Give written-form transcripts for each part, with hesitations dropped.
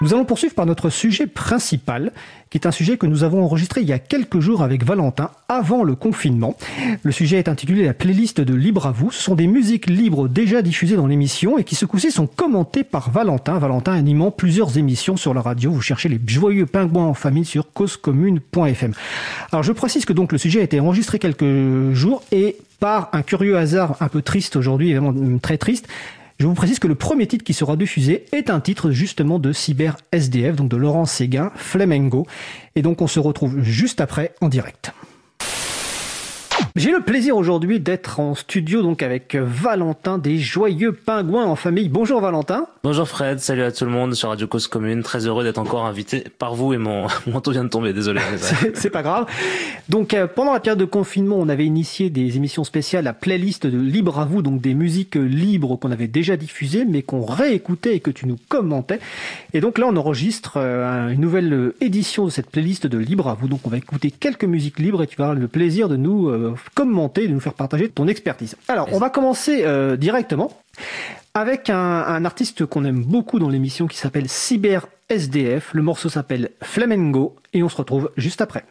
Nous allons poursuivre par notre sujet principal, qui est un sujet que nous avons enregistré il y a quelques jours avec Valentin, avant le confinement. Le sujet est intitulé la playlist de Libre à vous. Ce sont des musiques libres déjà diffusées dans l'émission et qui ce coup-ci sont commentées par Valentin. Valentin animant plusieurs émissions sur la radio. Vous cherchez les joyeux pingouins en famille sur causecommune.fm. Alors je précise que donc le sujet a été enregistré quelques jours et par un curieux hasard un peu triste aujourd'hui, évidemment très triste, je vous précise que le premier titre qui sera diffusé est un titre justement de Cyber SDF, donc de Laurent Séguin, Flamengo. Et donc on se retrouve juste après en direct. J'ai le plaisir aujourd'hui d'être en studio donc avec Valentin des Joyeux Pingouins en famille. Bonjour Valentin. Bonjour Fred, salut à tout le monde sur Radio Cause Commune. Très heureux d'être encore invité par vous et mon manteau vient de tomber, désolé. C'est pas grave. Donc pendant la période de confinement, on avait initié des émissions spéciales, la playlist de Libre à vous, donc des musiques libres qu'on avait déjà diffusées mais qu'on réécoutait et que tu nous commentais. Et donc là on enregistre une nouvelle édition de cette playlist de Libre à vous. Donc on va écouter quelques musiques libres et tu vas avoir le plaisir de nous commenter, de nous faire partager ton expertise. Alors, on va commencer directement avec un artiste qu'on aime beaucoup dans l'émission qui s'appelle Cyber SDF. Le morceau s'appelle Flamengo et on se retrouve juste après.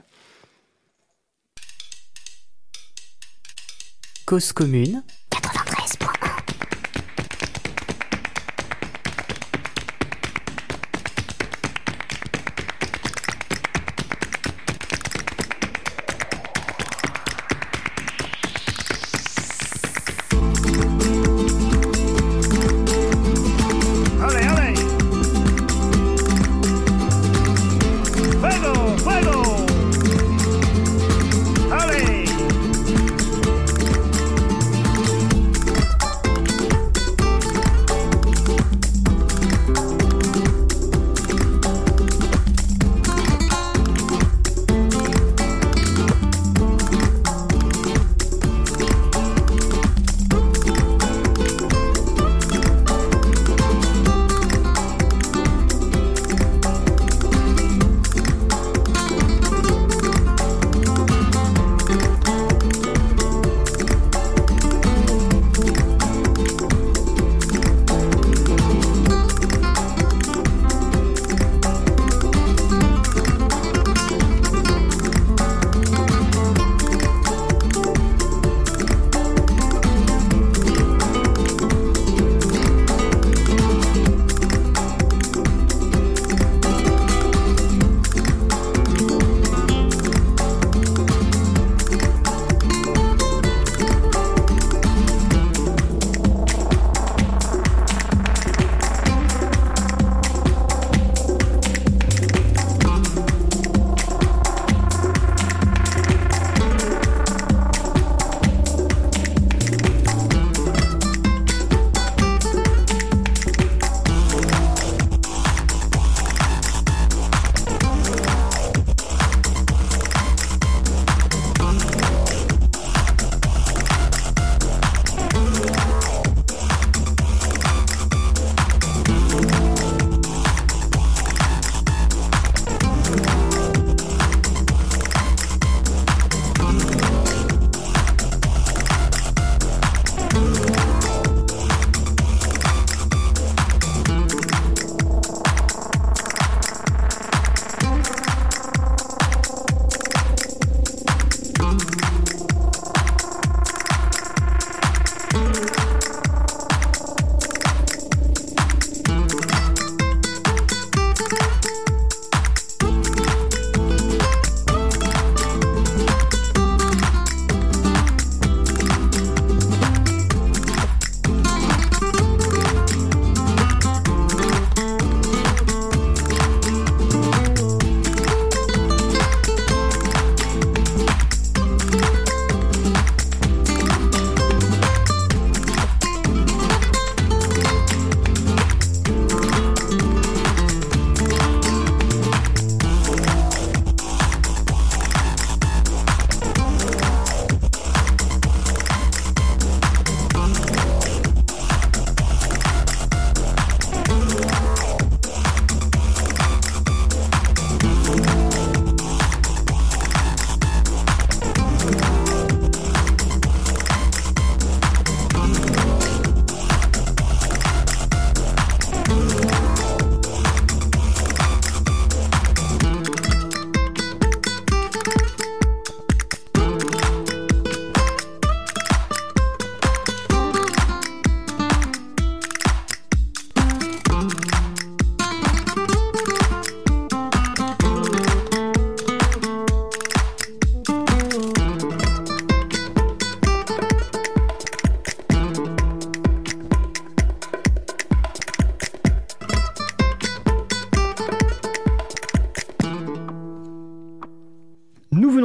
Cause Commune 93.1.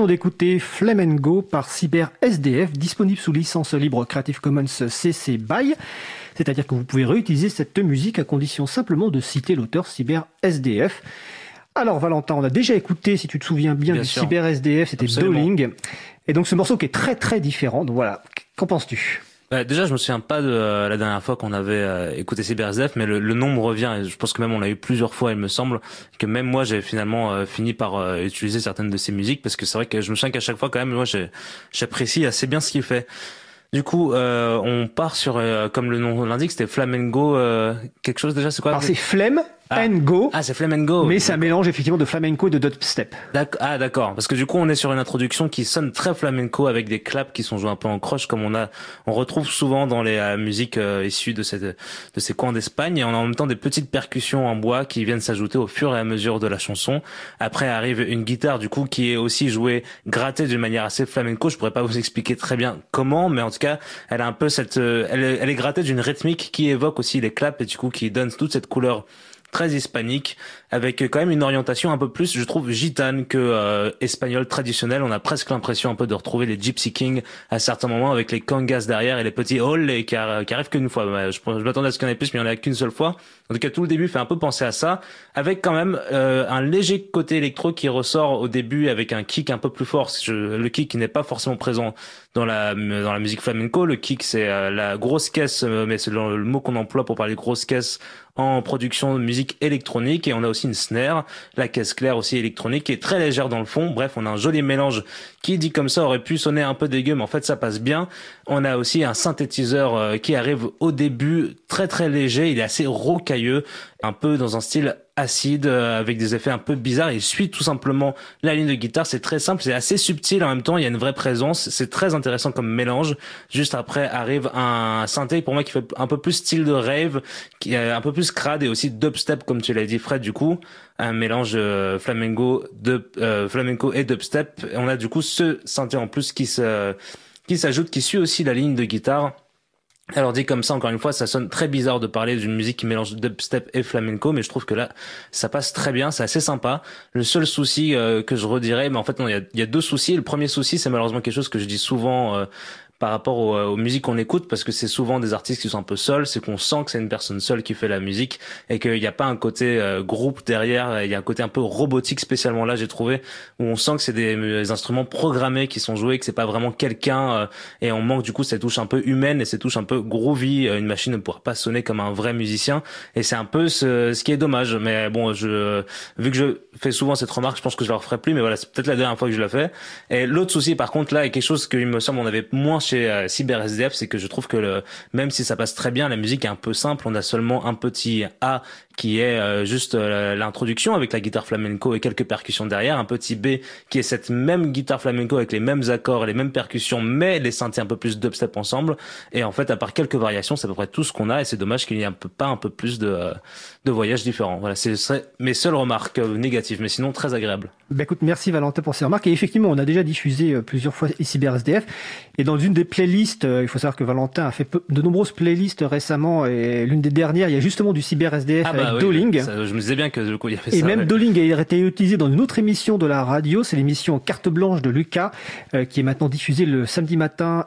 venons d'écouter Flamengo par Cyber SDF, disponible sous licence libre Creative Commons CC BY. C'est-à-dire que vous pouvez réutiliser cette musique à condition simplement de citer l'auteur Cyber SDF. Alors Valentin, on a déjà écouté, si tu te souviens bien du Cyber SDF, c'était Doling. Et donc ce morceau qui est très très différent. Donc voilà, qu'en penses-tu ? Déjà, je me souviens pas de la dernière fois qu'on avait écouté Cyber SDF, mais le nom me revient, et je pense que même on l'a eu plusieurs fois, il me semble, que même moi j'ai finalement fini par utiliser certaines de ses musiques, parce que c'est vrai que je me souviens qu'à chaque fois quand même, moi j'apprécie assez bien ce qu'il fait. Du coup, on part sur, comme le nom l'indique, c'était Flamengo, quelque chose déjà, c'est quoi? Alors c'est Flem and Go. Ah, c'est Flamengo. Mais c'est un mélange effectivement de flamenco et de dubstep. D'accord. Parce que du coup, on est sur une introduction qui sonne très flamenco avec des claps qui sont joués un peu en croche, comme on retrouve souvent dans les musiques issues de ces coins d'Espagne. Et on a en même temps des petites percussions en bois qui viennent s'ajouter au fur et à mesure de la chanson. Après arrive une guitare, du coup, qui est aussi jouée, grattée d'une manière assez flamenco. Je pourrais pas vous expliquer très bien comment, mais en tout cas, elle a un peu elle est grattée d'une rythmique qui évoque aussi les claps et du coup, qui donne toute cette couleur très hispanique, avec quand même une orientation un peu plus, je trouve, gitane que espagnole traditionnelle. On a presque l'impression un peu de retrouver les Gypsy Kings à certains moments, avec les congas derrière et les petits olé qui arrivent qu'une fois. Je m'attendais à ce qu'il y en ait plus, mais il n'y en a qu'une seule fois. En tout cas, tout le début fait un peu penser à ça, avec quand même un léger côté électro qui ressort au début avec un kick un peu plus fort. Le kick qui n'est pas forcément présent dans la musique flamenco. Le kick, c'est la grosse caisse, mais c'est le mot qu'on emploie pour parler de grosse caisse en production de musique électronique. Et on a aussi une snare, la caisse claire aussi électronique, qui est très légère dans le fond. Bref, on a un joli mélange qui, dit comme ça, aurait pu sonner un peu dégueu, mais en fait ça passe bien. On a aussi un synthétiseur qui arrive au début très très léger, il est assez rocailleux, un peu dans un style acide, avec des effets un peu bizarres. Il suit tout simplement la ligne de guitare. C'est très simple, c'est assez subtil en même temps, il y a une vraie présence, c'est très intéressant comme mélange. Juste après arrive un synthé pour moi qui fait un peu plus style de rave, qui est un peu plus crade, et aussi dubstep comme tu l'as dit Fred, du coup un mélange flamenco et dubstep. On a du coup ce synthé en plus qui s'ajoute, qui suit aussi la ligne de guitare. Alors dit comme ça, encore une fois, ça sonne très bizarre de parler d'une musique qui mélange dubstep et flamenco, mais je trouve que là, ça passe très bien, c'est assez sympa. Le seul souci que je redirais, mais en fait non, il y a deux soucis. Le premier souci, c'est malheureusement quelque chose que je dis souvent par rapport aux musiques qu'on écoute, parce que c'est souvent des artistes qui sont un peu seuls, c'est qu'on sent que c'est une personne seule qui fait la musique, et qu'il n'y a pas un côté groupe derrière, il y a un côté un peu robotique spécialement là, j'ai trouvé, où on sent que c'est des instruments programmés qui sont joués, que c'est pas vraiment quelqu'un, et on manque du coup cette touche un peu humaine et cette touche un peu groovy. Une machine ne pourra pas sonner comme un vrai musicien, et c'est un peu ce qui est dommage. Mais bon, vu que je fais souvent cette remarque, je pense que je la referai plus, mais voilà, c'est peut-être la dernière fois que je la fais. Et l'autre souci par contre là, est quelque chose que il me semble on avait moins chez Cyber SDF, c'est que je trouve que même si ça passe très bien, la musique est un peu simple. On a seulement un petit A qui est juste l'introduction avec la guitare flamenco et quelques percussions derrière, un petit B qui est cette même guitare flamenco avec les mêmes accords et les mêmes percussions, mais les synthés un peu plus dubstep ensemble. Et en fait, à part quelques variations, c'est à peu près tout ce qu'on a, et c'est dommage qu'il n'y ait pas un peu plus de voyages différents. Voilà, ce serait mes seules remarques négatives, mais sinon très agréable. Ben écoute, merci Valentin pour ces remarques. Et effectivement, on a déjà diffusé plusieurs fois Cyber SDF, et dans une des playlists, il faut savoir que Valentin a fait de nombreuses playlists récemment, et l'une des dernières, il y a justement du Cyber SDF avec Doling. Ça, je me disais bien que du coup il y avait ça. Et même Doling a été utilisé dans une autre émission de la radio, c'est l'émission Carte Blanche de Lucas, qui est maintenant diffusée le lundi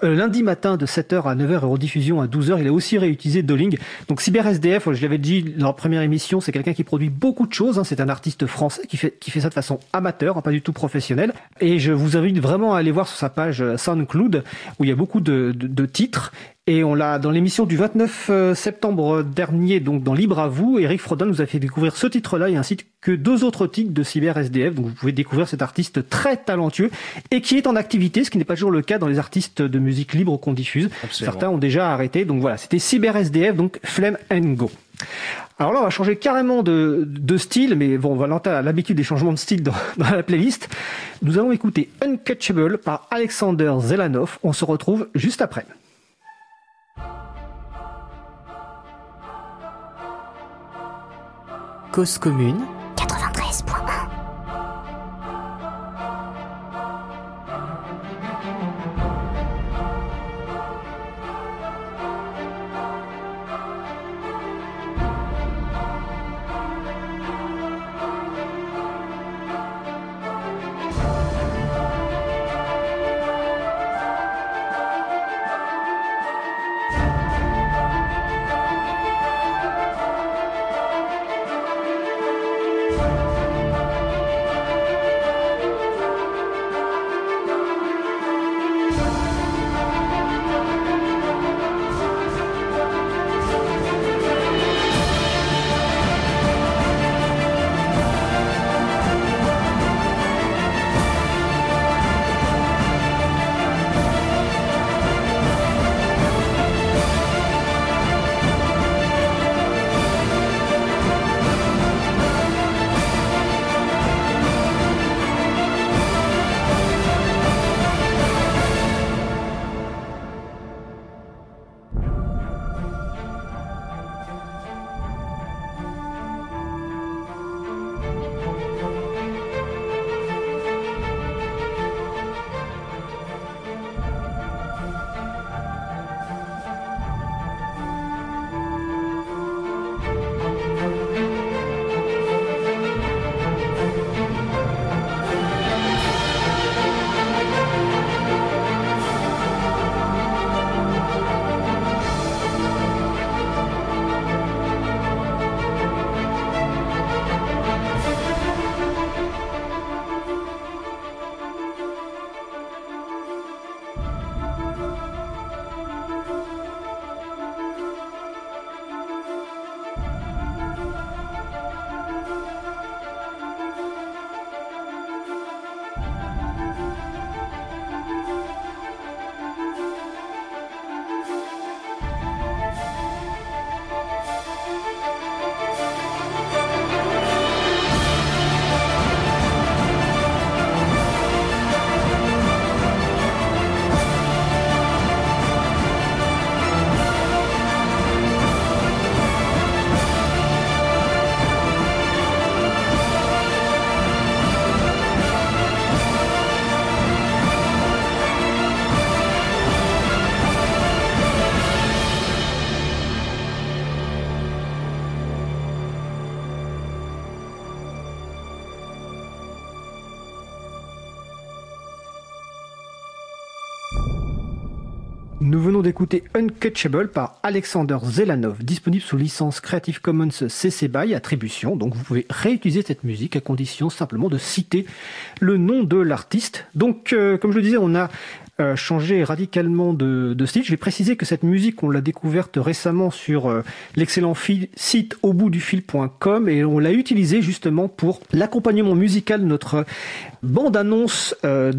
matin de 7h à 9h et rediffusion à 12h. Il a aussi réutilisé Doling. Donc Cyber SDF, je l'avais dit dans la première émission, c'est quelqu'un qui produit beaucoup de choses, hein. C'est un artiste français qui fait ça de façon amateur, hein, pas du tout professionnelle. Et je vous invite vraiment à aller voir sur sa page SoundCloud, où il y a beaucoup de titres. Et on l'a dans l'émission du 29 septembre dernier, donc dans Libre à vous, Eric Frodin nous a fait découvrir ce titre-là, et ainsi que deux autres titres de Cyber SDF. Donc vous pouvez découvrir cet artiste très talentueux et qui est en activité, ce qui n'est pas toujours le cas dans les artistes de musique libre qu'on diffuse. Absolument. Certains ont déjà arrêté. Donc voilà, c'était Cyber SDF, donc Flame and Go. Alors là, on va changer carrément de style, mais bon, Valentin a l'habitude des changements de style dans la playlist. Nous allons écouter Uncatchable par Alexander Zelanov. On se retrouve juste après. Cause commune 93.1. Nous venons d'écouter Uncatchable par Alexander Zelanov, disponible sous licence Creative Commons CC BY Attribution. Donc vous pouvez réutiliser cette musique à condition simplement de citer le nom de l'artiste. Donc comme je le disais, on a changé radicalement de style. Je vais préciser que cette musique, on l'a découverte récemment sur l'excellent site auboutdufil.com et on l'a utilisée justement pour l'accompagnement musical de notre bande-annonce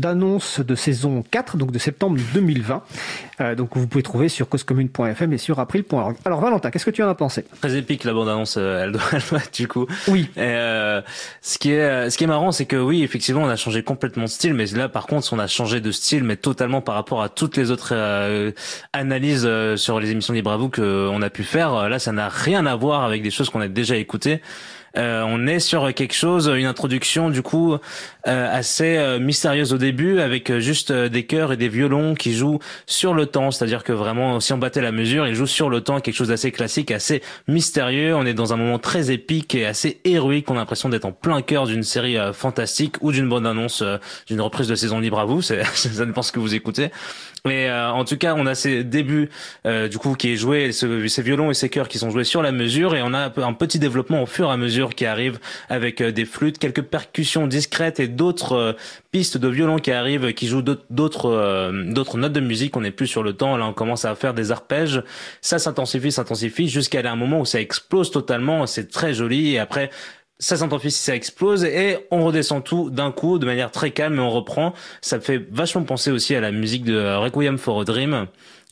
de saison 4, donc de septembre 2020. Donc vous pouvez trouver sur causecommune.fm et sur april.org. Alors Valentin, qu'est-ce que tu en as pensé? Très épique la bande-annonce, elle doit être du coup. Oui. Et, ce qui est marrant, c'est que oui, effectivement, on a changé complètement de style, mais là, par contre, on a changé de style, mais totalement par rapport à toutes les autres analyses sur les émissions Libre à vous qu'on a pu faire. Là, ça n'a rien à voir avec des choses qu'on a déjà écoutées. On est sur quelque chose, une introduction du coup assez mystérieuse au début, avec juste des chœurs et des violons qui jouent sur le temps, c'est-à-dire que vraiment si on battait la mesure, ils jouent sur le temps, quelque chose d'assez classique, assez mystérieux. On est dans un moment très épique et assez héroïque, on a l'impression d'être en plein cœur d'une série fantastique ou d'une bande-annonce d'une reprise de saison Libre à vous, ça dépend ce que vous écoutez. Mais en tout cas, on a ces débuts du coup qui est joué, ces violons et ces chœurs qui sont joués sur la mesure, et on a un petit développement au fur et à mesure qui arrive avec des flûtes, quelques percussions discrètes et d'autres pistes de violon qui arrivent, qui jouent d'autres notes de musique. On n'est plus sur le temps, là on commence à faire des arpèges, ça s'intensifie jusqu'à un moment où ça explose totalement, c'est très joli, et après ça s'intensifie, ça explose et on redescend tout d'un coup de manière très calme et on reprend. Ça me fait vachement penser aussi à la musique de Requiem for a Dream,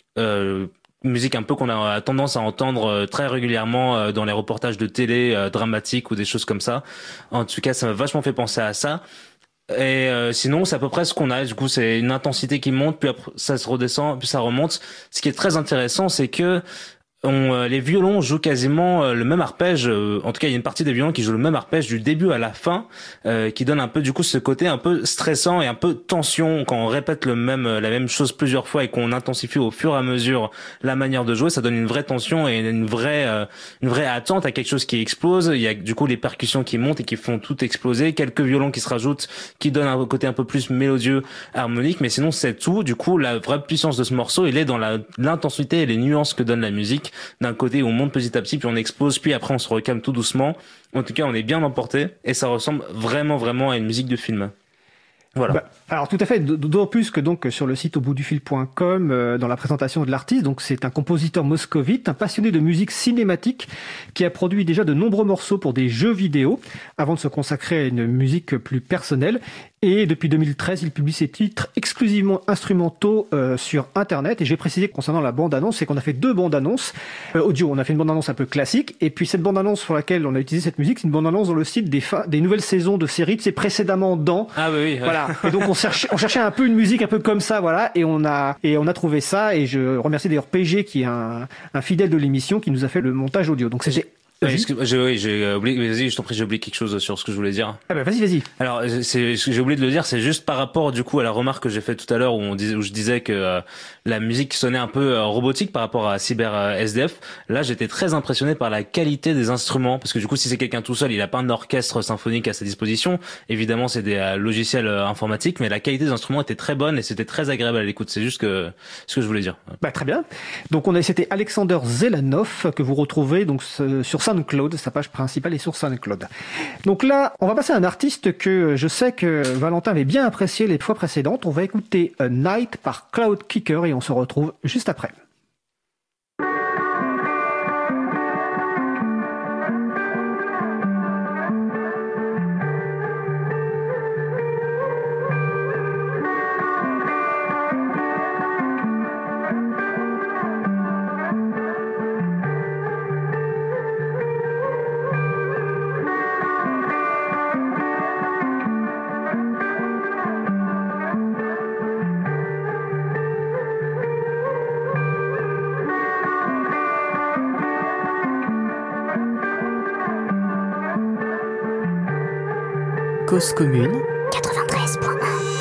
musique un peu qu'on a tendance à entendre très régulièrement dans les reportages de télé dramatiques ou des choses comme ça. En tout cas, ça m'a vachement fait penser à ça. Et sinon, c'est à peu près ce qu'on a. Du coup, c'est une intensité qui monte, puis après, ça se redescend, puis ça remonte. Ce qui est très intéressant, c'est que les violons jouent quasiment le même arpège. En tout cas, il y a une partie des violons qui jouent le même arpège du début à la fin, qui donne un peu du coup ce côté un peu stressant et un peu tension quand on répète la même chose plusieurs fois et qu'on intensifie au fur et à mesure la manière de jouer. Ça donne une vraie tension et une vraie attente à quelque chose qui explose. Il y a du coup les percussions qui montent et qui font tout exploser, quelques violons qui se rajoutent, qui donnent un côté un peu plus mélodieux, harmonique. Mais sinon, c'est tout. Du coup, la vraie puissance de ce morceau, il est dans l'intensité et les nuances que donne la musique. musique d'un côté où on monte petit à petit, puis on explose, puis après on se recalme tout doucement. En tout cas, on est bien emporté et ça ressemble vraiment à une musique de film. Voilà. Alors tout à fait, d'autant plus que donc sur le site auboutdufil.com, dans la présentation de l'artiste, donc c'est un compositeur moscovite, un passionné de musique cinématique qui a produit déjà de nombreux morceaux pour des jeux vidéo avant de se consacrer à une musique plus personnelle. Et depuis 2013, il publie ses titres exclusivement instrumentaux sur Internet. Et j'ai précisé concernant la bande-annonce, c'est qu'on a fait 2 bandes-annonces audio. On a fait une bande-annonce un peu classique, et puis cette bande-annonce sur laquelle on a utilisé cette musique, c'est une bande-annonce dans le site des nouvelles saisons de séries, c'est précédemment dans. Ah oui, oui. Voilà. Et donc on cherchait un peu une musique un peu comme ça, voilà. Et on a trouvé ça. Et je remercie d'ailleurs PG qui est un fidèle de l'émission qui nous a fait le montage audio. Donc c'est j'ai oublié, vas-y, je t'en prie, j'ai oublié quelque chose sur ce que je voulais dire. Ah bah vas-y. Alors, j'ai oublié de le dire, c'est juste par rapport, du coup, à la remarque que j'ai faite tout à l'heure où je disais que la musique sonnait un peu robotique par rapport à Cyber SDF. Là, j'étais très impressionné par la qualité des instruments, parce que du coup, si c'est quelqu'un tout seul, il a pas un orchestre symphonique à sa disposition. Évidemment, c'est des logiciels informatiques, mais la qualité des instruments était très bonne et c'était très agréable à l'écoute. C'est juste ce que je voulais dire. Bah très bien. Donc c'était Alexander Zelanov que vous retrouvez donc sur SoundCloud, sa page principale est sur SoundCloud. Donc là, on va passer à un artiste que je sais que Valentin avait bien apprécié les fois précédentes. On va écouter A Night par Cloud Kicker et on se retrouve juste après. Cause commune 93.1.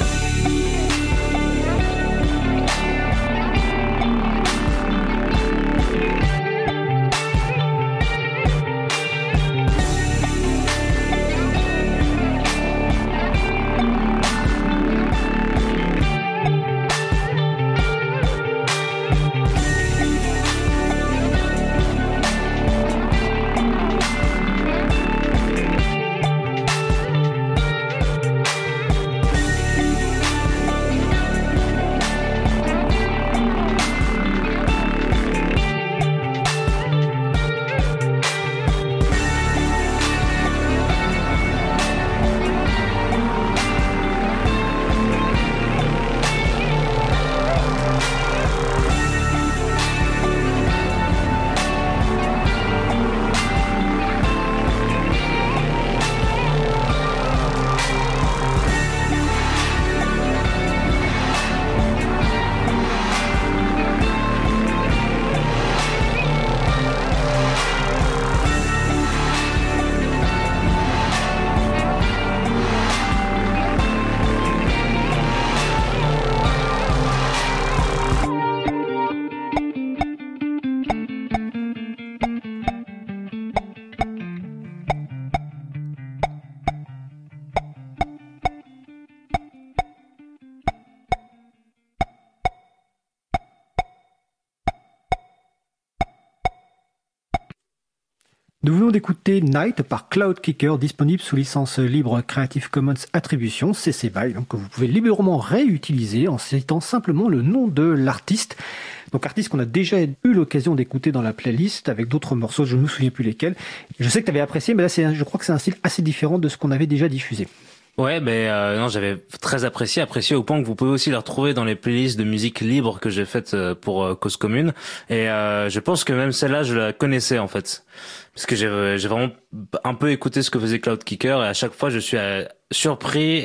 Nous venons d'écouter Night par Cloud Kicker, disponible sous licence libre Creative Commons Attribution, CC BY, donc que vous pouvez librement réutiliser en citant simplement le nom de l'artiste. Donc artiste qu'on a déjà eu l'occasion d'écouter dans la playlist avec d'autres morceaux, je ne me souviens plus lesquels. Je sais que tu avais apprécié, mais là je crois que c'est un style assez différent de ce qu'on avait déjà diffusé. Ouais, mais non, j'avais très apprécié au point que vous pouvez aussi les retrouver dans les playlists de musique libre que j'ai faites pour Cause Commune. Et je pense que même celle-là, je la connaissais en fait, parce que j'ai vraiment un peu écouté ce que faisait Cloud Kicker et à chaque fois je suis surpris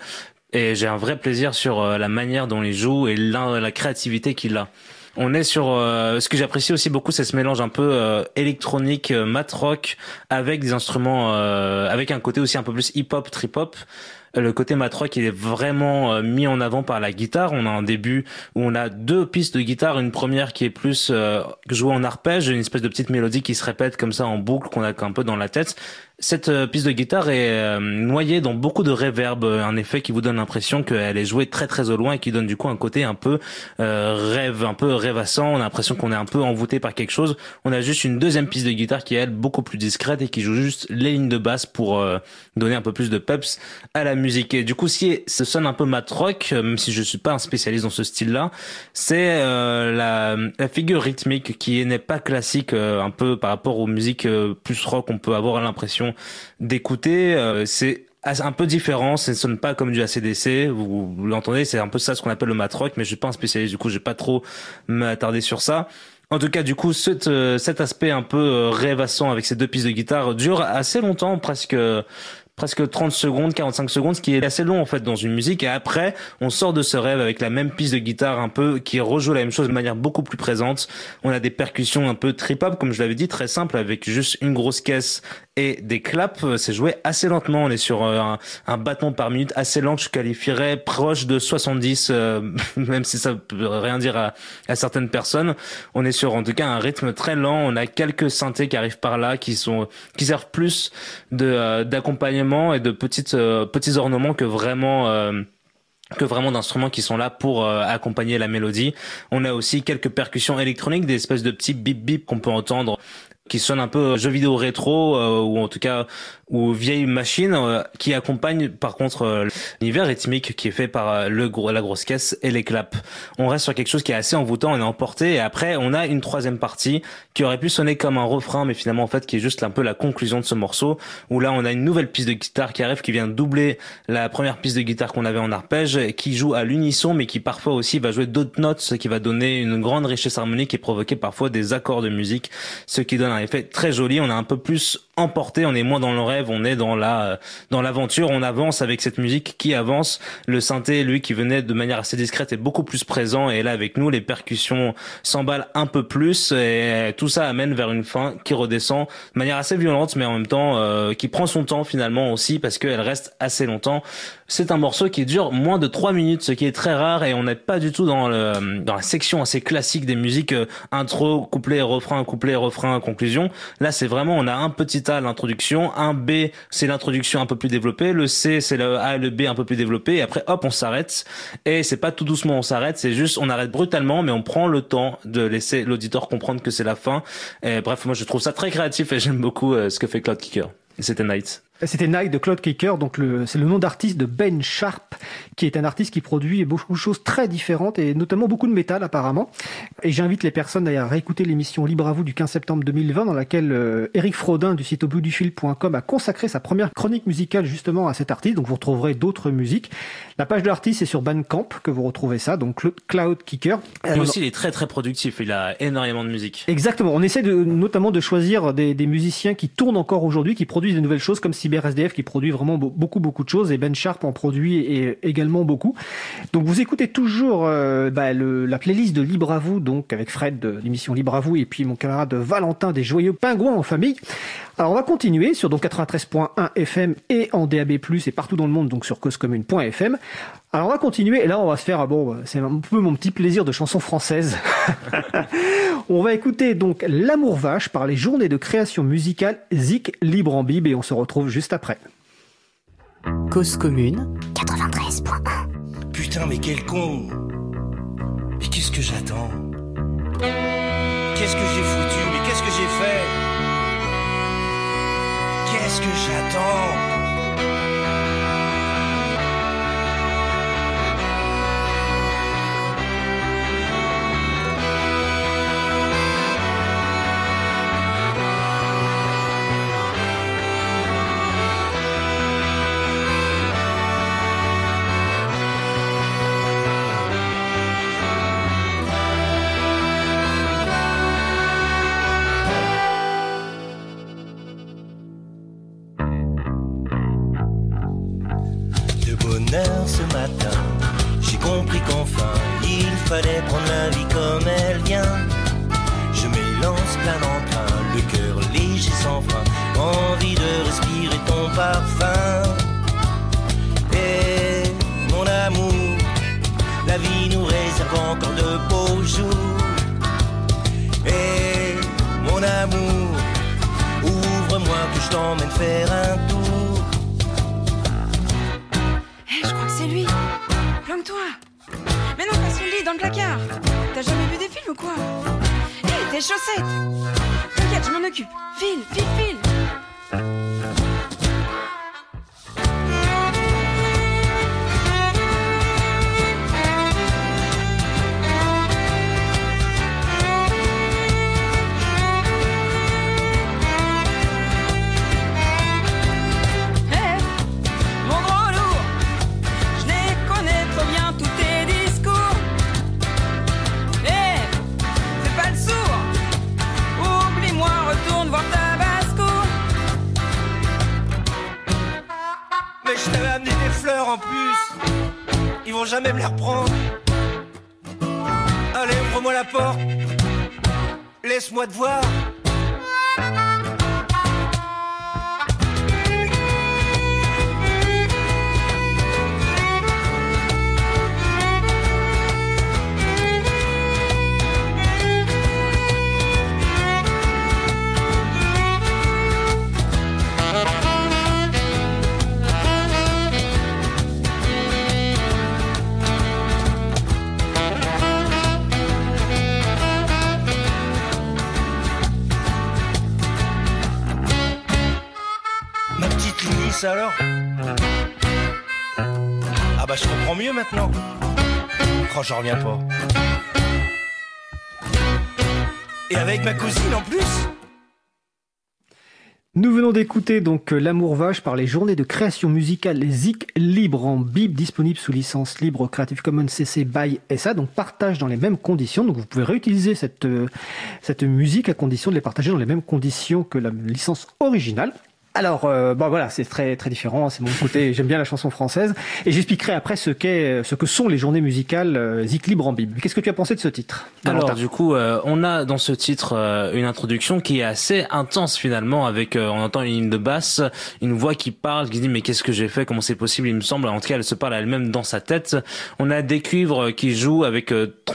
et j'ai un vrai plaisir sur la manière dont il joue et la créativité qu'il a. On est sur ce que j'apprécie aussi beaucoup, c'est ce mélange un peu électronique, mat rock, avec des instruments, avec un côté aussi un peu plus hip-hop, trip-hop. le côté matrock il est vraiment mis en avant par la guitare. On a un début où on a 2 pistes de guitare, une première qui est plus jouée en arpège, une espèce de petite mélodie qui se répète comme ça en boucle qu'on a un peu dans la tête. Cette piste de guitare est noyée dans beaucoup de reverb, un effet qui vous donne l'impression qu'elle est jouée très très au loin et qui donne du coup un côté un peu rêve, un peu rêvassant. On a l'impression qu'on est un peu envoûté par quelque chose. On a juste une deuxième piste de guitare qui est elle beaucoup plus discrète et qui joue juste les lignes de basse pour donner un peu plus de peps à la musique. Et du coup, si ça sonne un peu mat rock, même si je suis pas un spécialiste dans ce style-là, c'est la figure rythmique qui n'est pas classique un peu par rapport aux musiques plus rock. On peut avoir l'impression d'écouter, c'est un peu différent, ça ne sonne pas comme du AC/DC, vous l'entendez, c'est un peu ça ce qu'on appelle le mat rock, mais je suis pas un spécialiste, du coup je vais pas trop m'attarder sur ça. En tout cas, du coup, cet aspect un peu rêvassant avec ces 2 pistes de guitare dure assez longtemps, presque 30 secondes, 45 secondes, ce qui est assez long en fait dans une musique. Et après, on sort de ce rêve avec la même piste de guitare un peu qui rejoue la même chose de manière beaucoup plus présente. On a des percussions un peu trip-hop, comme je l'avais dit, très simple, avec juste une grosse caisse et des claps. C'est joué assez lentement. On est sur un battement par minute assez lent que je qualifierais proche de 70, même si ça peut rien dire à certaines personnes. On est sur en tout cas un rythme très lent. On a quelques synthés qui arrivent par là, qui servent plus d'accompagnement et de petits ornements que vraiment d'instruments qui sont là pour accompagner la mélodie. On a aussi quelques percussions électroniques, des espèces de petits bip bip qu'on peut entendre qui sonne un peu jeu vidéo rétro ou en tout cas ou vieille machine qui accompagne par contre l'univers rythmique qui est fait par la grosse caisse et les claps. On reste sur quelque chose qui est assez envoûtant, on est emporté et après on a une troisième partie qui aurait pu sonner comme un refrain mais finalement en fait qui est juste un peu la conclusion de ce morceau où là on a une nouvelle piste de guitare qui arrive qui vient doubler la première piste de guitare qu'on avait en arpège et qui joue à l'unisson mais qui parfois aussi va jouer d'autres notes ce qui va donner une grande richesse harmonique et provoquer parfois des accords de musique ce qui donne un effet très joli. On est un peu plus emporté, on est moins dans le rêve, on est dans l'aventure, on avance avec cette musique qui avance. Le synthé, lui, qui venait de manière assez discrète, est beaucoup plus présent et là avec nous, les percussions s'emballent un peu plus et tout ça amène vers une fin qui redescend de manière assez violente mais en même temps qui prend son temps finalement aussi parce qu'elle reste assez longtemps. C'est un morceau qui dure moins de 3 minutes, ce qui est très rare et on n'est pas du tout dans la section assez classique des musiques intro, couplet, refrain, conclusion. Là, c'est vraiment, on a un petit A, l'introduction, un B, c'est l'introduction un peu plus développée, le C, c'est le A et le B un peu plus développé, et après, hop, on s'arrête. Et c'est pas tout doucement, on s'arrête, c'est juste, on arrête brutalement, mais on prend le temps de laisser l'auditeur comprendre que c'est la fin. Et bref, moi, je trouve ça très créatif et j'aime beaucoup ce que fait Cloud Kicker. Et c'était Night. C'était Night de Cloud Kicker, donc c'est le nom d'artiste de Ben Sharp, qui est un artiste qui produit beaucoup de choses très différentes et notamment beaucoup de métal apparemment. Et j'invite les personnes à réécouter l'émission Libre à vous du 15 septembre 2020 dans laquelle Eric Frodin du site auboutdufil.com a consacré sa première chronique musicale justement à cet artiste. Donc vous retrouverez d'autres musiques. La page de l'artiste est sur Bandcamp que vous retrouvez ça, donc Cloud Kicker. Lui aussi il est très très productif, il a énormément de musique. Exactement, on essaie notamment de choisir des musiciens qui tournent encore aujourd'hui, qui produisent de nouvelles choses comme CyberSDF qui produit vraiment beaucoup de choses et Ben Sharp en produit également beaucoup. Donc vous écoutez toujours la playlist de Libre à vous, donc avec Fred de l'émission Libre à vous et puis mon camarade Valentin des Joyeux Pingouins en famille. Alors on va continuer sur donc 93.1 FM et en DAB+, et partout dans le monde donc sur causecommune.fm. Alors on va continuer et là on va se faire c'est un peu mon petit plaisir de chansons françaises. On va écouter donc L'amour vache par les Journées de création musicale Zik Libre en Bib et on se retrouve juste après. Cause commune 93.1. Putain mais quel con. Mais qu'est-ce que j'attends? Qu'est-ce que j'ai foutu? Mais qu'est-ce que j'ai fait? Qu'est-ce que j'attends? Ce matin, j'ai compris qu'enfin il fallait prendre la vie comme elle vient. Je m'élance plein d'entrain, le cœur léger sans frein, envie de respirer ton parfum. Et de beaux jours. Et mon amour, ouvre-moi que je t'emmène faire un tour. Hé, je crois que c'est lui. Planque-toi. Mais non, pas sous le lit, dans le placard. T'as jamais vu des films ou quoi? Hé, tes chaussettes. T'inquiète, je m'en occupe. File, file, file. Je t'avais amené des fleurs en plus. Ils vont jamais me les reprendre. Allez, ouvre-moi la porte. Laisse-moi te voir. Alors ah bah je comprends mieux maintenant. Oh j'en reviens pas. Et avec ma cousine en plus. Nous venons d'écouter donc L'amour vache par les journées de création musicale Zik Libre en Bib, disponible sous licence libre Creative Commons CC BY SA, donc partage dans les mêmes conditions. Donc vous pouvez réutiliser cette musique à condition de les partager dans les mêmes conditions que la licence originale. Alors, voilà, c'est très très différent. C'est mon côté. J'aime bien la chanson française, et j'expliquerai après ce que sont les journées musicales Zik Libre en Bib. Qu'est-ce que tu as pensé de ce titre, Valentin? Alors, du coup, on a dans ce titre une introduction qui est assez intense finalement, avec on entend une ligne de basse, une voix qui parle, qui dit mais qu'est-ce que j'ai fait, comment c'est possible, il me semble. En tout cas, elle se parle à elle-même dans sa tête. On a des cuivres qui jouent avec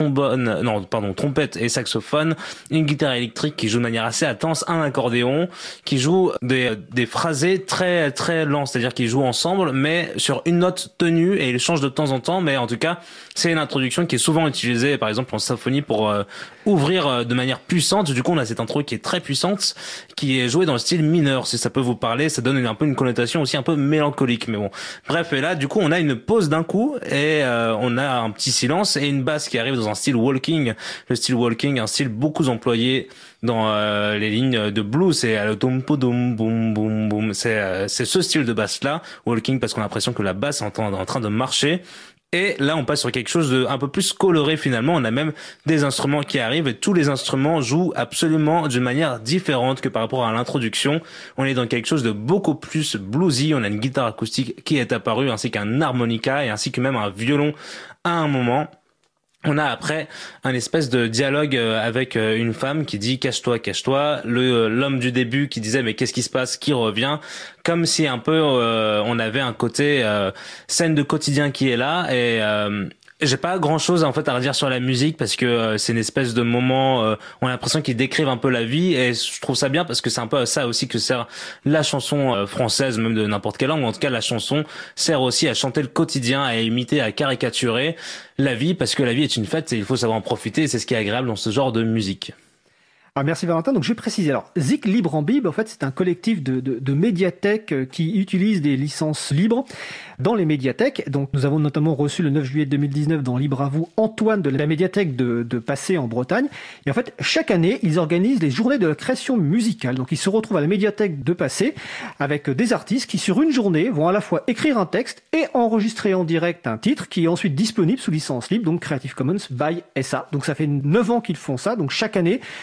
trompette et saxophone, une guitare électrique qui joue de manière assez intense, un accordéon qui joue des phrasés très très lents, c'est-à-dire qu'ils jouent ensemble mais sur une note tenue, et ils changent de temps en temps, mais en tout cas c'est une introduction qui est souvent utilisée par exemple en symphonie pour ouvrir de manière puissante. Du coup on a cette intro qui est très puissante, qui est jouée dans le style mineur, si ça peut vous parler. Ça donne un peu une connotation aussi un peu mélancolique, mais bon bref. Et là du coup on a une pause d'un coup, et on a un petit silence et une basse qui arrive dans un style walking. Le style walking, un style beaucoup employé dans les lignes de blues, c'est le dum boum boum boum boum, c'est ce style de basse là, walking, parce qu'on a l'impression que la basse est en train de marcher. Et là on passe sur quelque chose de un peu plus coloré finalement. On a même des instruments qui arrivent, et tous les instruments jouent absolument d'une manière différente que par rapport à l'introduction. On est dans quelque chose de beaucoup plus bluesy. On a une guitare acoustique qui est apparue, ainsi qu'un harmonica, et ainsi que même un violon à un moment. On a après un espèce de dialogue avec une femme qui dit cache-toi, cache-toi. L'homme du début qui disait mais qu'est-ce qui se passe, qui revient, comme si un peu on avait un côté scène de quotidien qui est là. Et j'ai pas grand chose en fait à redire sur la musique, parce que c'est une espèce de moment, on a l'impression qu'ils décrivent un peu la vie, et je trouve ça bien parce que c'est un peu à ça aussi que sert la chanson française, même de n'importe quelle langue. En tout cas la chanson sert aussi à chanter le quotidien, à imiter, à caricaturer la vie, parce que la vie est une fête et il faut savoir en profiter, et c'est ce qui est agréable dans ce genre de musique. Ah, merci Valentin. Donc je vais préciser. Alors Zik Libre en Bib, en fait, c'est un collectif de médiathèques qui utilise des licences libres dans les médiathèques. Donc nous avons notamment reçu le 9 juillet 2019 dans Libre à vous Antoine de la médiathèque de Passé en Bretagne. Et en fait, chaque année, ils organisent les journées de la création musicale. Donc ils se retrouvent à la médiathèque de Passé avec des artistes qui, sur une journée, vont à la fois écrire un texte et enregistrer en direct un titre qui est ensuite disponible sous licence libre, donc Creative Commons by SA. Donc ça fait 9 ans qu'ils font ça. Donc chaque année, alors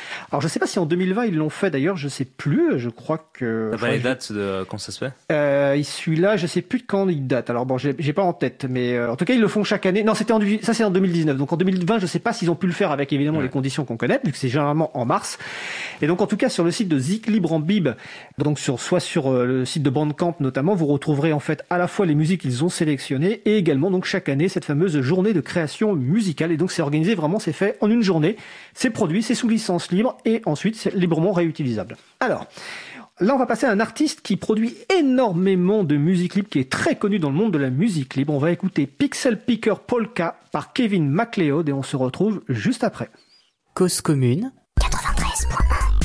je sais pas si en 2020 ils l'ont fait d'ailleurs, je sais plus, je crois que... T'as pas les dates de quand ça se fait? Celui-là, je sais plus de quand il date, alors bon, j'ai pas en tête, mais en tout cas ils le font chaque année. Non, ça c'est en 2019, donc en 2020 je sais pas s'ils ont pu le faire avec évidemment les conditions qu'on connaît, vu que c'est généralement en mars. Et donc en tout cas sur le site de Zik Libre en Bib, donc soit sur le site de Bandcamp notamment, vous retrouverez en fait à la fois les musiques qu'ils ont sélectionnées et également donc chaque année cette fameuse journée de création musicale. Et donc c'est organisé vraiment, c'est fait en une journée, c'est produit, c'est sous licence libre et ensuite c'est librement réutilisable. Alors, là on va passer à un artiste qui produit énormément de musique libre, qui est très connu dans le monde de la musique libre. On va écouter Pixel Picker Polka par Kevin MacLeod et on se retrouve juste après. Cause commune 93.1.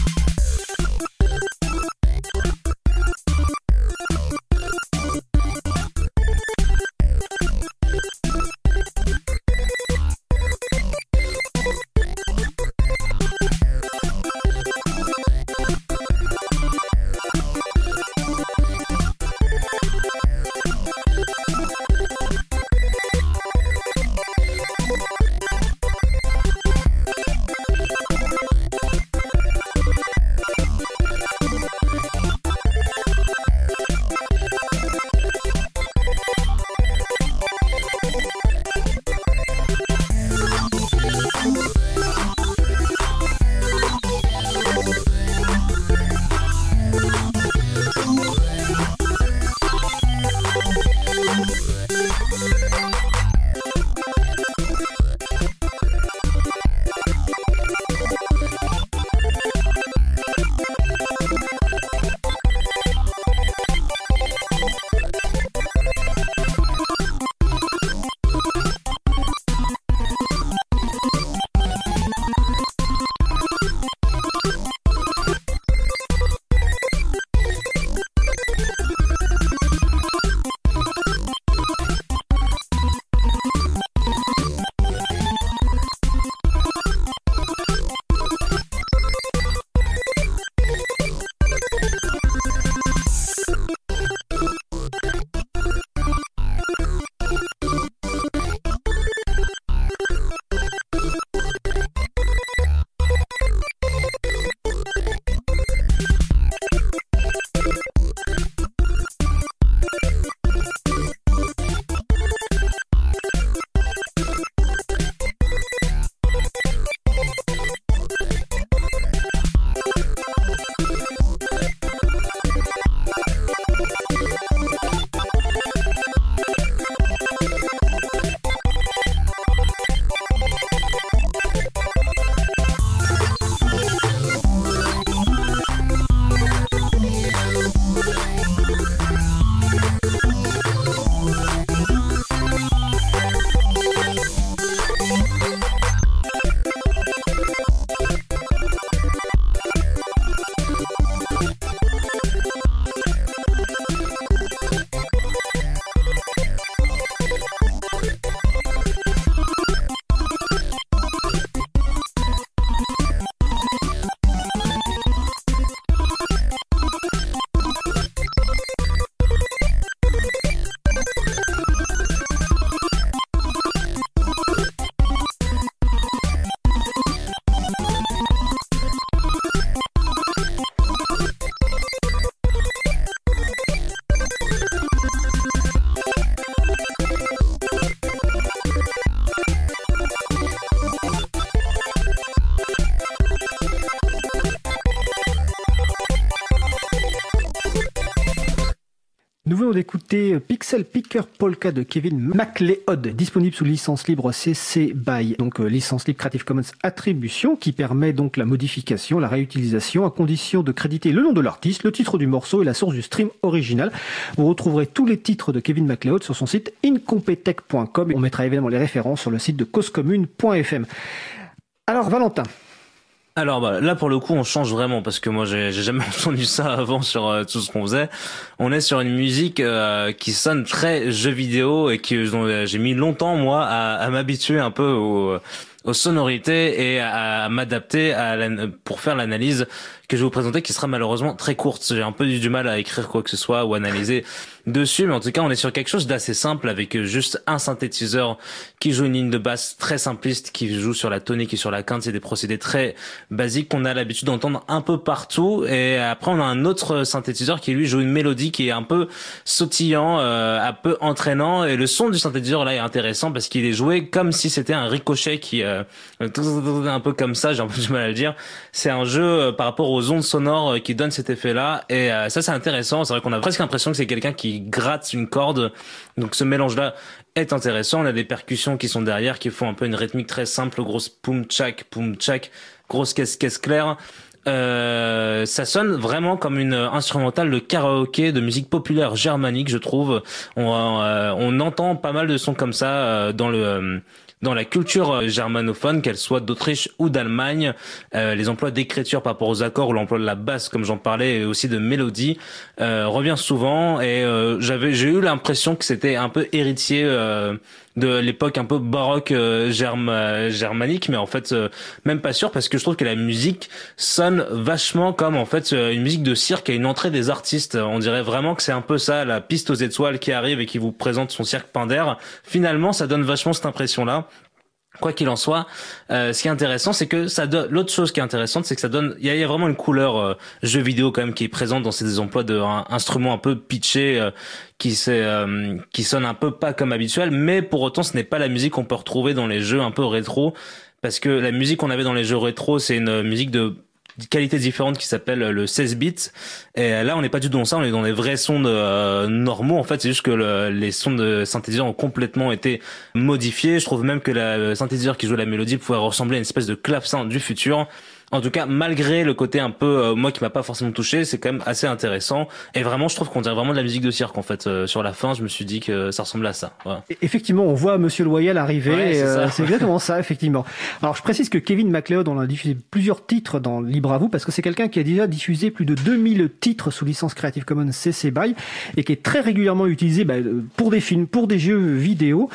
Nous venons d'écouter Pixel Picker Polka de Kevin MacLeod, disponible sous licence libre CC BY, donc licence libre Creative Commons Attribution, qui permet donc la modification, la réutilisation, à condition de créditer le nom de l'artiste, le titre du morceau et la source du stream original. Vous retrouverez tous les titres de Kevin MacLeod sur son site incompetech.com et on mettra évidemment les références sur le site de causecommune.fm. Alors Valentin. Alors là pour le coup on change vraiment parce que moi j'ai jamais entendu ça avant sur tout ce qu'on faisait. On est sur une musique qui sonne très jeu vidéo et j'ai mis longtemps moi à m'habituer un peu aux sonorités et à m'adapter pour faire l'analyse que je vais vous présenter, qui sera malheureusement très courte. J'ai un peu du mal à écrire quoi que ce soit ou analyser dessus, mais en tout cas on est sur quelque chose d'assez simple avec juste un synthétiseur qui joue une ligne de basse très simpliste, qui joue sur la tonique et sur la quinte. C'est des procédés très basiques qu'on a l'habitude d'entendre un peu partout, et après on a un autre synthétiseur qui lui joue une mélodie qui est un peu sautillant, un peu entraînant, et le son du synthétiseur là est intéressant parce qu'il est joué comme si c'était un ricochet qui un peu comme ça, j'ai un peu du mal à le dire. C'est un jeu par rapport aux ondes sonores qui donne cet effet là, et ça c'est intéressant. C'est vrai qu'on a presque l'impression que c'est quelqu'un qui gratte une corde, donc ce mélange là est intéressant. On a des percussions qui sont derrière qui font un peu une rythmique très simple, grosse poum tchak, grosse caisse claire. Ça sonne vraiment comme une instrumentale de karaoké de musique populaire germanique, je trouve. On entend pas mal de sons comme ça dans la culture germanophone, qu'elle soit d'Autriche ou d'Allemagne. Les emplois d'écriture par rapport aux accords, ou l'emploi de la basse, comme j'en parlais, et aussi de mélodie, revient souvent. Et j'ai eu l'impression que c'était un peu héritier de l'époque un peu baroque germanique, mais en fait même pas sûr, parce que je trouve que la musique sonne vachement comme en fait une musique de cirque à une entrée des artistes. On dirait vraiment que c'est un peu ça, la piste aux étoiles qui arrive et qui vous présente son cirque Pinder. Finalement ça donne vachement cette impression là. Quoi qu'il en soit, ce qui est intéressant, c'est que ça donne. L'autre chose qui est intéressante, c'est que ça donne. Il y a vraiment une couleur jeu vidéo quand même qui est présente dans ces emplois d'instruments un peu pitchés, qui sonne un peu pas comme habituel, mais pour autant, ce n'est pas la musique qu'on peut retrouver dans les jeux un peu rétro, parce que la musique qu'on avait dans les jeux rétro, c'est une musique de qualité différente qui s'appelle le 16 bits, et là on n'est pas du tout dans ça, on est dans des vrais sons normaux. En fait c'est juste que les sons de synthétiseur ont complètement été modifiés. Je trouve même que le synthétiseur qui joue la mélodie pouvait ressembler à une espèce de clavecin du futur. En tout cas, malgré le côté un peu moi qui m'a pas forcément touché, c'est quand même assez intéressant. Et vraiment, je trouve qu'on dirait vraiment de la musique de cirque en fait. Sur la fin, je me suis dit que ça ressemblait à ça. Voilà. Effectivement, on voit Monsieur Loyal arriver. Ouais, c'est exactement ça, effectivement. Alors, je précise que Kevin MacLeod, on a diffusé plusieurs titres dans Libre à vous, parce que c'est quelqu'un qui a déjà diffusé plus de 2000 titres sous licence Creative Commons CC BY, et qui est très régulièrement utilisé pour des films, pour des jeux vidéo,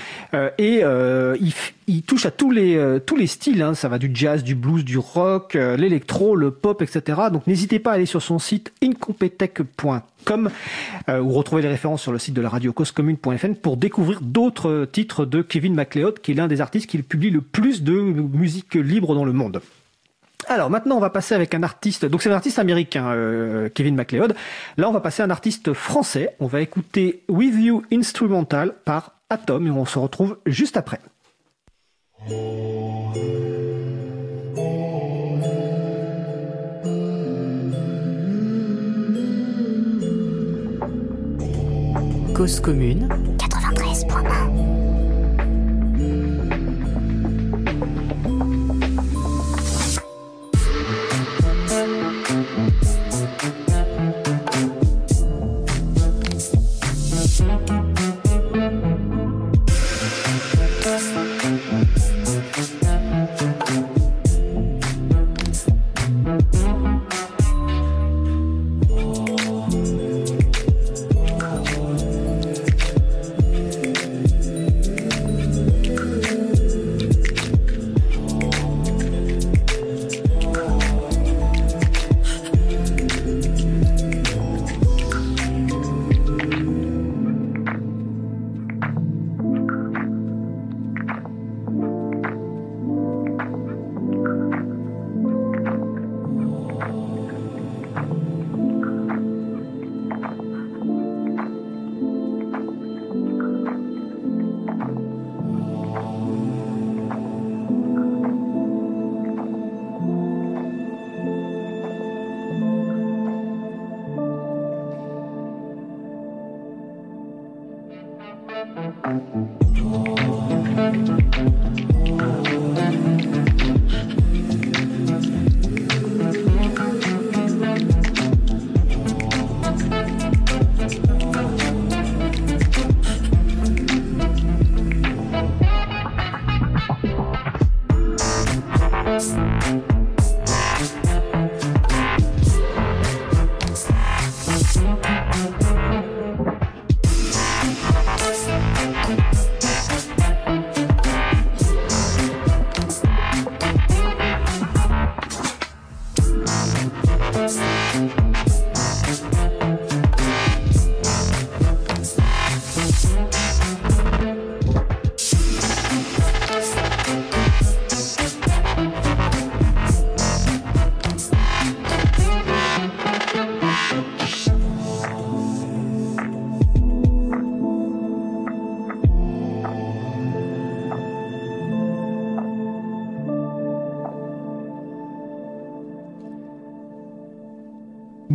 il touche à tous les styles, hein. Ça va du jazz, du blues, du rock, l'électro, le pop, etc. Donc n'hésitez pas à aller sur son site incompetech.com ou retrouver les références sur le site de la radio causecommune.fm pour découvrir d'autres titres de Kevin MacLeod, qui est l'un des artistes qui publie le plus de musique libre dans le monde. Alors maintenant on va passer avec un artiste, donc c'est un artiste américain, Kevin MacLeod. Là on va passer à un artiste français. On va écouter With You Instrumental par Atom, et on se retrouve juste après. Cause commune 93.1.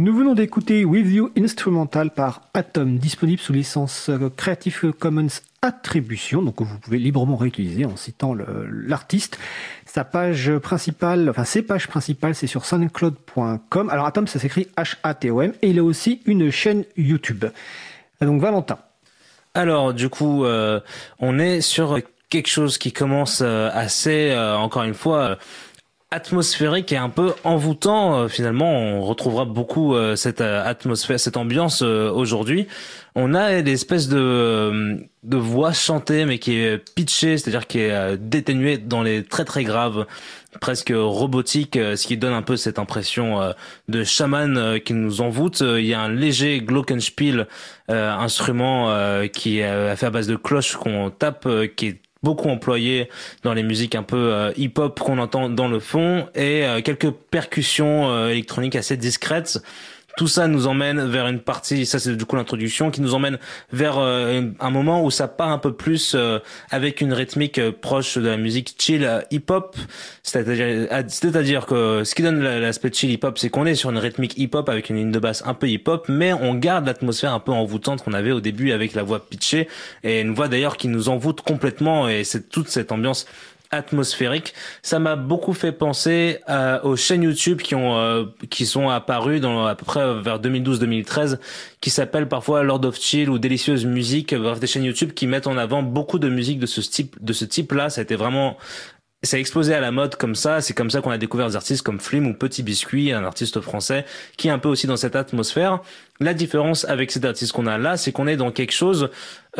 Nous venons d'écouter With You Instrumental par Atom, disponible sous licence Creative Commons Attribution, donc vous pouvez librement réutiliser en citant l'artiste. Sa page principale, enfin ses pages principales, c'est sur soundcloud.com. Alors Atom, ça s'écrit H-A-T-O-M, et il a aussi une chaîne YouTube. Donc Valentin. Alors du coup, on est sur quelque chose qui commence assez, encore une fois, atmosphérique et un peu envoûtant. Finalement, on retrouvera beaucoup cette atmosphère, cette ambiance aujourd'hui. On a l'espèce de voix chantée, mais qui est pitchée, c'est-à-dire qui est déténuée dans les très très graves, presque robotique, ce qui donne un peu cette impression de chaman qui nous envoûte. Il y a un léger glockenspiel, instrument qui est fait à base de cloches qu'on tape, qui est beaucoup employé dans les musiques un peu hip-hop qu'on entend dans le fond, et quelques percussions électroniques assez discrètes. Tout ça nous emmène vers une partie, ça c'est du coup l'introduction, qui nous emmène vers un moment où ça part un peu plus avec une rythmique proche de la musique chill hip-hop. C'est-à-dire que ce qui donne l'aspect chill hip-hop, c'est qu'on est sur une rythmique hip-hop avec une ligne de basse un peu hip-hop, mais on garde l'atmosphère un peu envoûtante qu'on avait au début avec la voix pitchée, et une voix d'ailleurs qui nous envoûte complètement, et c'est toute cette ambiance atmosphérique. Ça m'a beaucoup fait penser aux chaînes YouTube qui sont apparues dans à peu près vers 2012-2013, qui s'appellent parfois Lord of Chill ou Délicieuse Musique, bref, des chaînes YouTube qui mettent en avant beaucoup de musique de ce type-là. Ça a explosé à la mode comme ça. C'est comme ça qu'on a découvert des artistes comme Flim ou Petit Biscuit, un artiste français qui est un peu aussi dans cette atmosphère. La différence avec cet artiste qu'on a là, c'est qu'on est dans quelque chose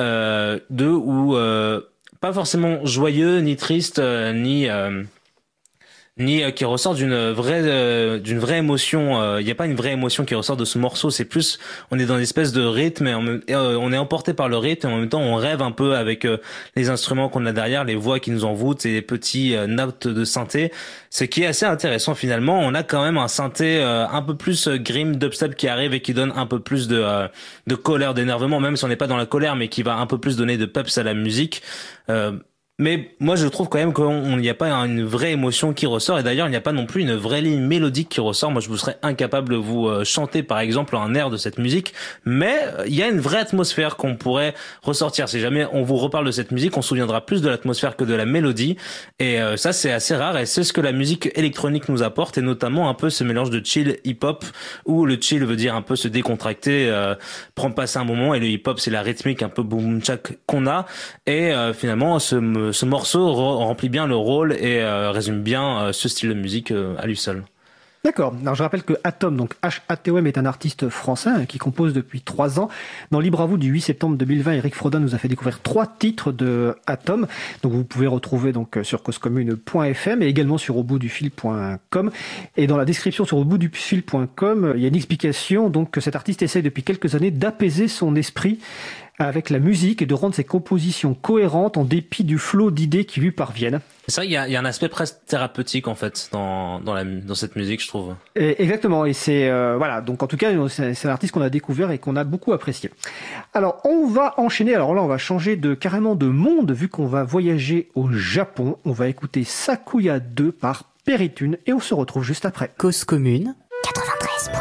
pas forcément joyeux, ni triste, ni qui ressort d'une vraie émotion. Il n'y a pas une vraie émotion qui ressort de ce morceau. C'est plus, on est dans une espèce de rythme, et on est emporté par le rythme, et en même temps on rêve un peu avec les instruments qu'on a derrière, les voix qui nous envoûtent et les petits notes de synthé. Ce qui est assez intéressant finalement. On a quand même un synthé un peu plus grim, dubstep qui arrive et qui donne un peu plus de colère, d'énervement, même si on n'est pas dans la colère, mais qui va un peu plus donner de peps à la musique. Mais moi je trouve quand même qu'il n'y a pas une vraie émotion qui ressort, et d'ailleurs il n'y a pas non plus une vraie ligne mélodique qui ressort. Moi je vous serais incapable de vous chanter par exemple un air de cette musique, mais il y a une vraie atmosphère qu'on pourrait ressortir. Si jamais on vous reparle de cette musique, on se souviendra plus de l'atmosphère que de la mélodie, et ça c'est assez rare, et c'est ce que la musique électronique nous apporte, et notamment un peu ce mélange de chill hip-hop, où le chill veut dire un peu se décontracter, prendre passer un moment, et le hip-hop c'est la rythmique un peu boom chak qu'on a, et finalement ce morceau remplit bien le rôle et résume bien ce style de musique à lui seul. D'accord. Alors je rappelle que Atom, donc H-A-T-O-M, est un artiste français qui compose depuis 3 ans. Dans Libre à vous du 8 septembre 2020, Eric Frodin nous a fait découvrir 3 titres de Atom. Donc vous pouvez retrouver donc sur causecommune.fm et également sur auboutdufil.com. Et dans la description sur auboutdufil.com, il y a une explication donc que cet artiste essaie depuis quelques années d'apaiser son esprit avec la musique et de rendre ses compositions cohérentes en dépit du flot d'idées qui lui parviennent. C'est vrai qu'il y a un aspect presque thérapeutique en fait dans cette musique, je trouve. Exactement, et c'est voilà, donc en tout cas c'est un artiste qu'on a découvert et qu'on a beaucoup apprécié. Alors on va enchaîner, alors là on va changer carrément de monde vu qu'on va voyager au Japon. On va écouter Sakuya 2 par Peritune et on se retrouve juste après. Cause commune 93.1.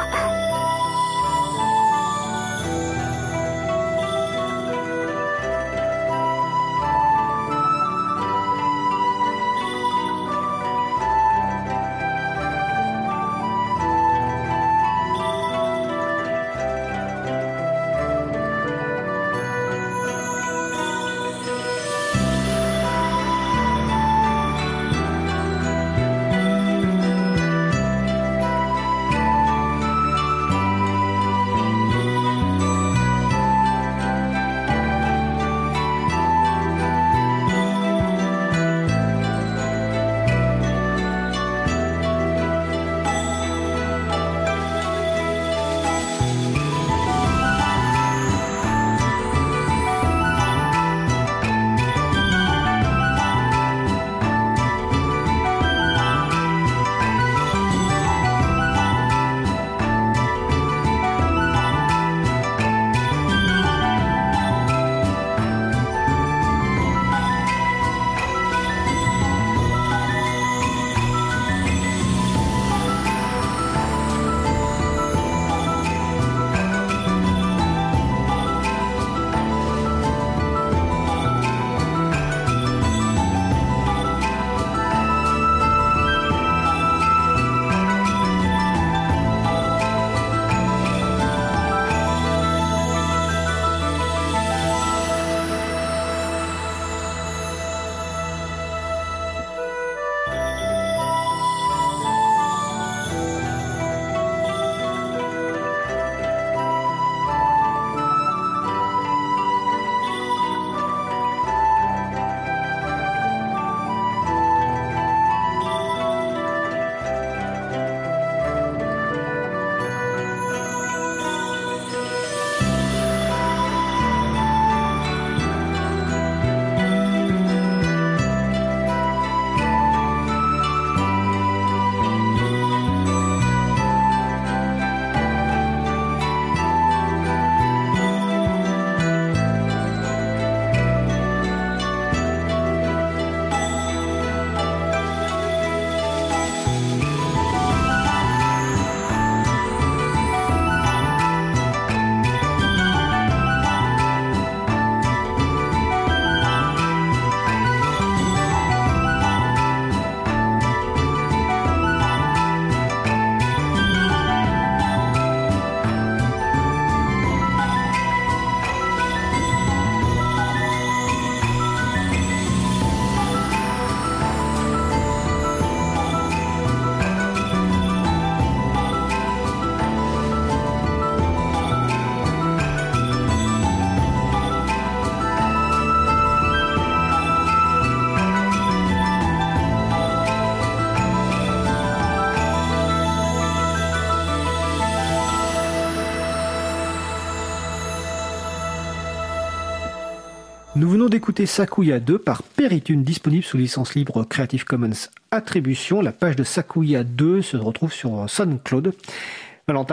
Nous venons d'écouter Sakuya 2 par Peritune, disponible sous licence libre Creative Commons Attribution. La page de Sakuya 2 se retrouve sur SoundCloud. Valentin ?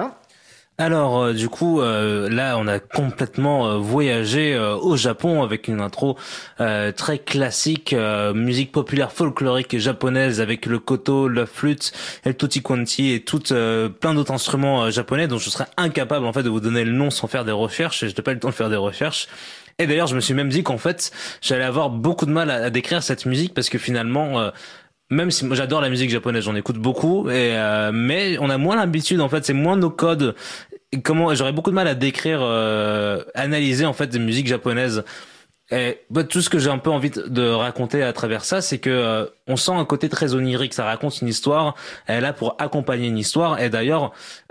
Alors du coup là on a complètement voyagé au Japon avec une intro très classique, musique populaire folklorique japonaise avec le koto, la flûte, et le tutti quanti et plein d'autres instruments japonais dont je serais incapable en fait de vous donner le nom sans faire des recherches, et je n'ai pas eu le temps de faire des recherches. Et d'ailleurs je me suis même dit qu'en fait j'allais avoir beaucoup de mal à décrire cette musique parce que finalement même si moi j'adore la musique japonaise, j'en écoute beaucoup, mais on a moins l'habitude en fait, c'est moins nos codes. Et j'aurais beaucoup de mal à décrire, analyser en fait des musiques japonaises. Et tout ce que j'ai un peu envie de raconter à travers ça, c'est que on sent un côté très onirique. Ça raconte une histoire, elle est là pour accompagner une histoire. Et d'ailleurs,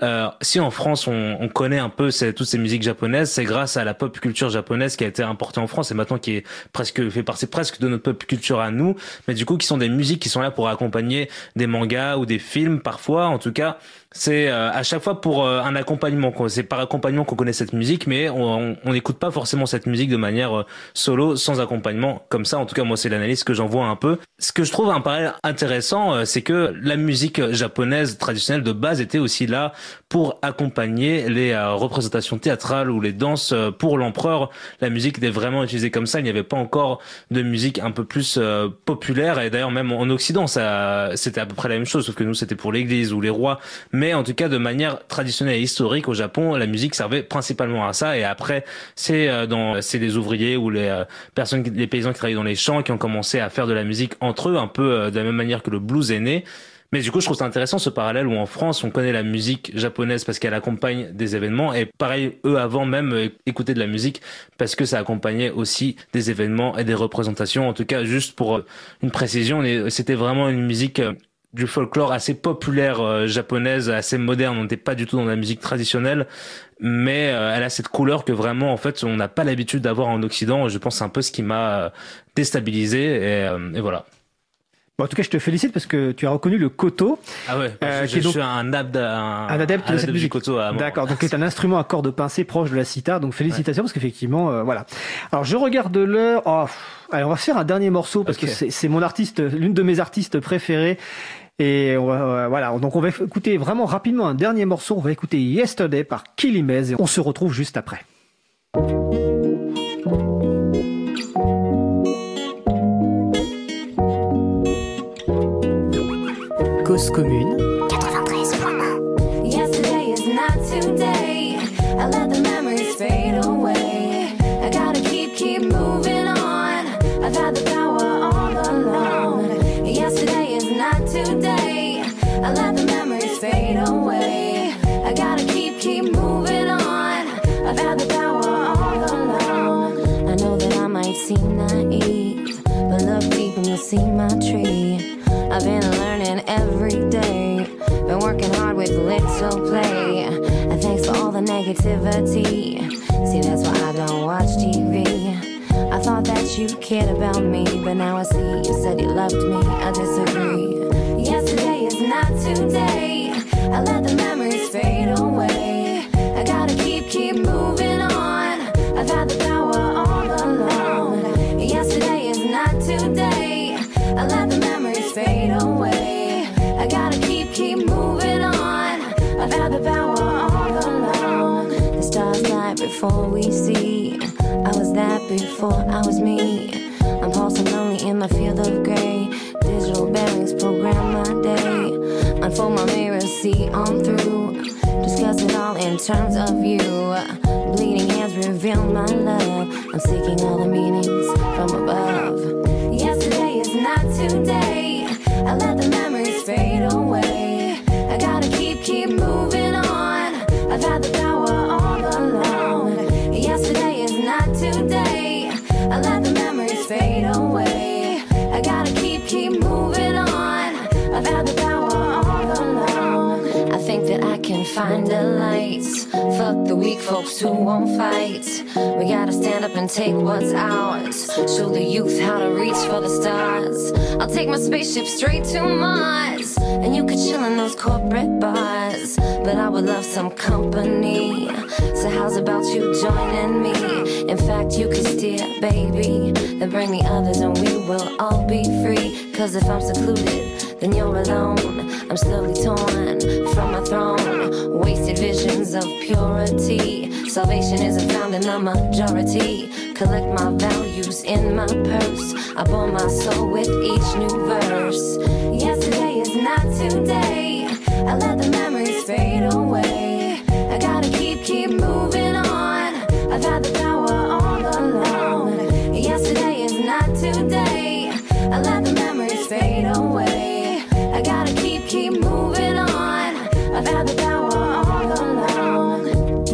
si en France on connaît un peu toutes ces musiques japonaises, c'est grâce à la pop culture japonaise qui a été importée en France et maintenant qui est fait partie presque de notre pop culture à nous. Mais du coup, qui sont des musiques qui sont là pour accompagner des mangas ou des films parfois. En tout cas, c'est à chaque fois pour un accompagnement. C'est par accompagnement qu'on connaît cette musique, mais on n'écoute pas forcément cette musique de manière solo, sans accompagnement. Comme ça, en tout cas, moi, c'est l'analyse que j'en vois un peu. Ce que je trouve un parallèle intéressant, c'est que la musique japonaise traditionnelle de base était aussi là pour accompagner les représentations théâtrales ou les danses pour l'empereur. La musique était vraiment utilisée comme ça. Il n'y avait pas encore de musique un peu plus populaire. Et d'ailleurs, même en Occident, c'était à peu près la même chose, sauf que nous, c'était pour l'église ou les rois. Mais en tout cas, de manière traditionnelle et historique au Japon, la musique servait principalement à ça. Et après, c'est les ouvriers ou les paysans qui travaillaient dans les champs qui ont commencé à faire de la musique entre eux, un peu de la même manière que le blues est né. Mais du coup, je trouve ça intéressant ce parallèle où en France, on connaît la musique japonaise parce qu'elle accompagne des événements, et pareil, eux avant même écoutaient de la musique parce que ça accompagnait aussi des événements et des représentations. En tout cas, juste pour une précision, c'était vraiment une musique du folklore assez populaire japonaise, assez moderne. On n'était pas du tout dans la musique traditionnelle, mais elle a cette couleur que vraiment, en fait, on n'a pas l'habitude d'avoir en Occident. Je pense que c'est un peu ce qui m'a déstabilisé, et voilà. Bon, en tout cas, je te félicite parce que tu as reconnu le koto. Ah ouais, je suis un adepte de cette musique. Du koto. D'accord, donc c'est un instrument à cordes pincées proche de la sitar, donc félicitations, ouais. Parce qu'effectivement, voilà. Alors, je regarde l'heure. Allez, on va faire un dernier morceau parce que c'est mon artiste, l'une de mes artistes préférées. Et voilà, donc on va écouter vraiment rapidement un dernier morceau. On va écouter Yesterday par Kilimez et on se retrouve juste après. Cause commune 93.1. Yesterday is not today. I let the memories fade away. I gotta keep moving on. I've had the power all along. Yesterday is not today. I let the memories fade away. I gotta keep moving on. I've had the power all along. I know that I might seem naive, but look deep and you'll see my tree. I've been learning every day, been working hard with little play, and thanks for all the negativity. See, that's why I don't watch TV. I thought that you cared about me, but now I see you said you loved me. I disagree. Yesterday is not today. I let the memories fade away. I gotta keep moving on. I've had the power all along. Yesterday is not today. I let the memories fade away. I gotta keep moving on. I've had the power all along. The stars light before we see. I was that before I was me. I'm pulsing lonely in my field of gray. Digital bearings program my day. Unfold my mirror, see on through. Discuss it all in terms of you. Bleeding hands reveal my love. I'm seeking all the meanings from above. Yesterday is not today. I let the memories fade away. I gotta keep moving on. I've had the power all along. Yesterday is not today. I let the memories fade away. I gotta keep moving on. I've had the power all along. I think that I can find a light. Fuck the weak folks who won't fight. We gotta stand up and take what's ours. Show the youth how to reach for the stars. I'll take my spaceship straight to Mars. house, and you could chill in those corporate bars. But I would love some company. So how's about you joining me? In fact, you could steer, baby. Then bring the others and we will all be free. Cause if I'm secluded, then you're alone. I'm slowly torn from my throne. Wasted visions of purity. Salvation isn't found in the majority. Collect my values in my purse. I bore my soul with each new verse. Yesterday is not today. I let the memories fade away. I gotta keep moving on. I've had the power all along. Yesterday is not today. I let the memories fade away. I gotta keep moving on. I've had the power all along.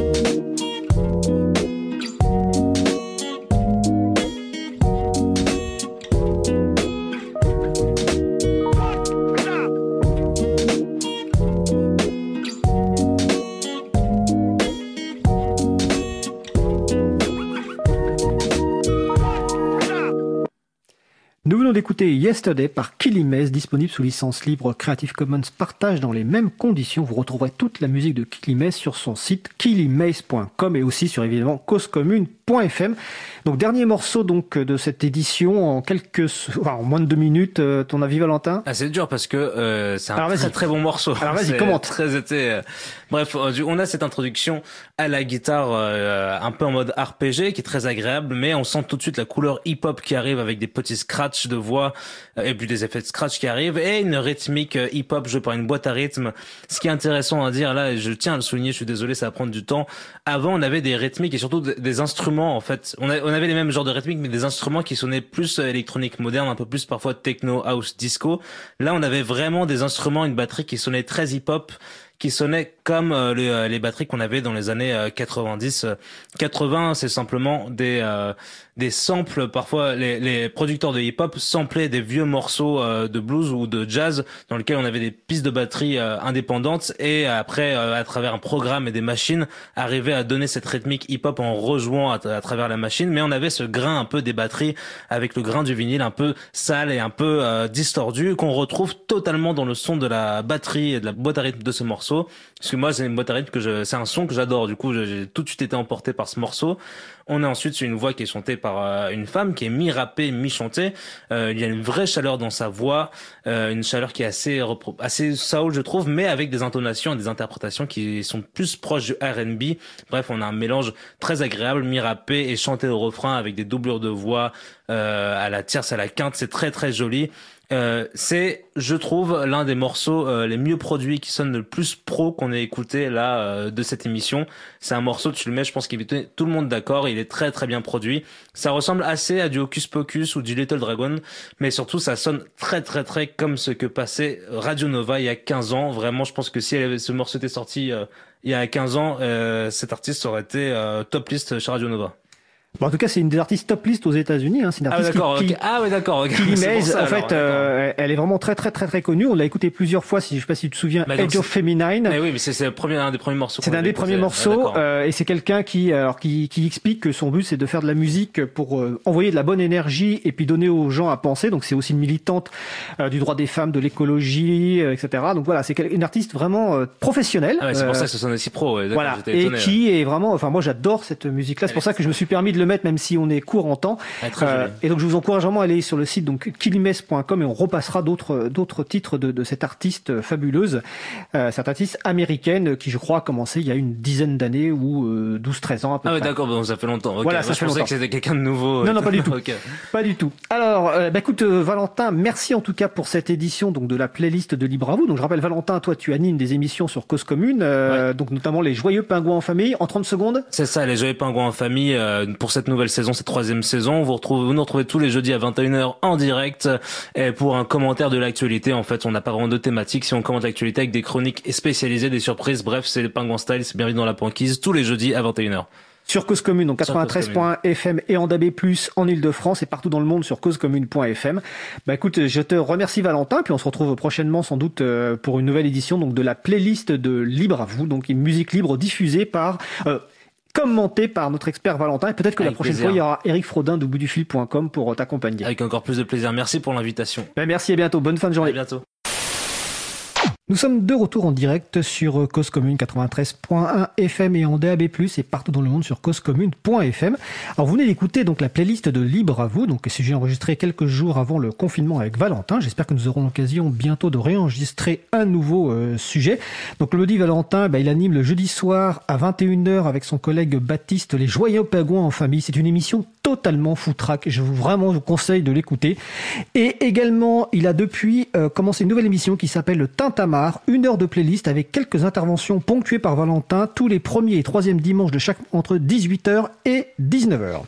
Nous venons d'écouter Yesterday par Killy Maze, disponible sous licence libre Creative Commons partage dans les mêmes conditions. Vous retrouverez toute la musique de Killy Maze sur son site killymaze.com et aussi sur évidemment causecommune.fm. Donc dernier morceau donc de cette édition en moins de 2 minutes. Ton avis, Valentin? Ah, c'est dur parce que c'est un très très bon morceau. Alors vas-y, commente. Bref, on a cette introduction à la guitare un peu en mode RPG qui est très agréable, mais on sent tout de suite la couleur hip-hop qui arrive avec des petits scratchs de voix et puis des effets de scratch qui arrivent et une rythmique hip-hop jouée par une boîte à rythme. Ce qui est intéressant à dire là, je tiens à le souligner, je suis désolé, ça va prendre du temps. Avant, on avait des rythmiques et surtout des instruments en fait. On avait les mêmes genres de rythmiques, mais des instruments qui sonnaient plus électronique moderne, un peu plus parfois techno, house, disco. Là, on avait vraiment des instruments, une batterie qui sonnait très hip-hop, qui sonnait comme les batteries qu'on avait dans les années 90. 80, c'est simplement des samples. Parfois, les producteurs de hip-hop samplaient des vieux morceaux de blues ou de jazz dans lesquels on avait des pistes de batterie indépendantes et après, à travers un programme et des machines, arrivaient à donner cette rythmique hip-hop en rejouant à travers la machine. Mais on avait ce grain un peu des batteries avec le grain du vinyle un peu sale et un peu distordu qu'on retrouve totalement dans le son de la batterie et de la boîte à rythme de ce morceau. Parce que moi, c'est une boîte à rythme c'est un son que j'adore. Du coup, j'ai tout de suite été emporté par ce morceau. On a ensuite sur une voix qui est chantée par une femme qui est mi-rappée, mi-chantée. Il y a une vraie chaleur dans sa voix, une chaleur qui est assez soul, je trouve, mais avec des intonations et des interprétations qui sont plus proches du R&B. Bref, on a un mélange très agréable, mi-rappé et chanté au refrain avec des doublures de voix à la tierce, à la quinte. C'est très très joli. C'est, je trouve, l'un des morceaux les mieux produits qui sonne le plus pro qu'on ait écouté là de cette émission. C'est un morceau, tu le mets, je pense qu'il est tout le monde d'accord. Il est très très bien produit. Ça ressemble assez à du Hocus Pocus ou du Little Dragon, mais surtout ça sonne très très très comme ce que passait Radio Nova il y a 15 ans. Vraiment, je pense que si ce morceau était sorti il y a 15 ans, cet artiste aurait été top list chez Radio Nova. Bon, en tout cas, c'est une des artistes top list aux États-Unis. Hein. C'est une artiste Killy Maze, en fait, elle est vraiment très très très très connue. On l'a écoutée plusieurs fois. Je sais pas si tu te souviens, Edge of Feminine. Mais oui, mais c'est un des premiers morceaux. C'est un des premiers morceaux, et c'est quelqu'un qui explique que son but c'est de faire de la musique pour envoyer de la bonne énergie et puis donner aux gens à penser. Donc c'est aussi une militante du droit des femmes, de l'écologie, etc. Donc voilà, c'est une artiste vraiment professionnelle. Ah ouais, c'est pour ça que ce sonne aussi pro. Ouais, voilà, et étonné, qui est vraiment. Enfin, moi j'adore cette musique-là. C'est pour ça que je me suis permis de le mettre, même si on est court en temps. Et donc je vous encourage vraiment à aller sur le site donc killymaze.com et on repassera d'autres titres de cette artiste fabuleuse, cette artiste américaine qui je crois a commencé il y a une dizaine d'années ou 12-13 ans à peu près. Ah ouais, d'accord, bon, ça fait longtemps. Okay. Voilà, ça fait longtemps. Je pensais que c'était quelqu'un de nouveau. Non, pas du tout. Okay. Pas du tout. Alors, écoute, Valentin, merci en tout cas pour cette édition donc de la playlist de Libre à vous. Donc je rappelle, Valentin, toi tu animes des émissions sur Cause Commune, donc notamment les Joyeux Pingouins en famille. En 30 secondes. C'est ça, les Joyeux Pingouins en famille pour cette nouvelle saison, cette 3e saison. Vous nous retrouvez tous les jeudis à 21h en direct et pour un commentaire de l'actualité. En fait, on n'a pas vraiment de thématique. Si on commente l'actualité avec des chroniques spécialisées, des surprises, bref, c'est les Pingouins Style, c'est bienvenu dans la banquise tous les jeudis à 21h. Sur Cause Commune, donc 93.fm et en DAB+, en Ile-de-France et partout dans le monde sur causecommune.fm. Bah écoute, je te remercie Valentin, puis on se retrouve prochainement sans doute pour une nouvelle édition donc de la playlist de Libre à vous, donc une musique libre diffusée par commenté par notre expert Valentin, et peut-être que avec la prochaine fois il y aura Eric Frodin d'auboutdufil.com pour t'accompagner. Avec encore plus de plaisir. Merci pour l'invitation. Merci, à bientôt. Bonne fin de journée. À bientôt. Nous sommes de retour en direct sur Cause Commune 93.1 FM et en DAB+, et partout dans le monde sur causecommune.fm. Alors vous venez d'écouter donc la playlist de Libre à vous, donc sujet enregistré quelques jours avant le confinement avec Valentin. J'espère que nous aurons l'occasion bientôt de réenregistrer un nouveau sujet. Donc le Lodi Valentin, il anime le jeudi soir à 21h avec son collègue Baptiste les Joyeux Pingouins en famille. C'est une émission totalement foutraque. Je vous conseille de l'écouter. Et également, il a depuis commencé une nouvelle émission qui s'appelle le Tintamarre. 1 heure de playlist avec quelques interventions ponctuées par Valentin tous les premiers et troisièmes dimanches de chaque entre 18h et 19h.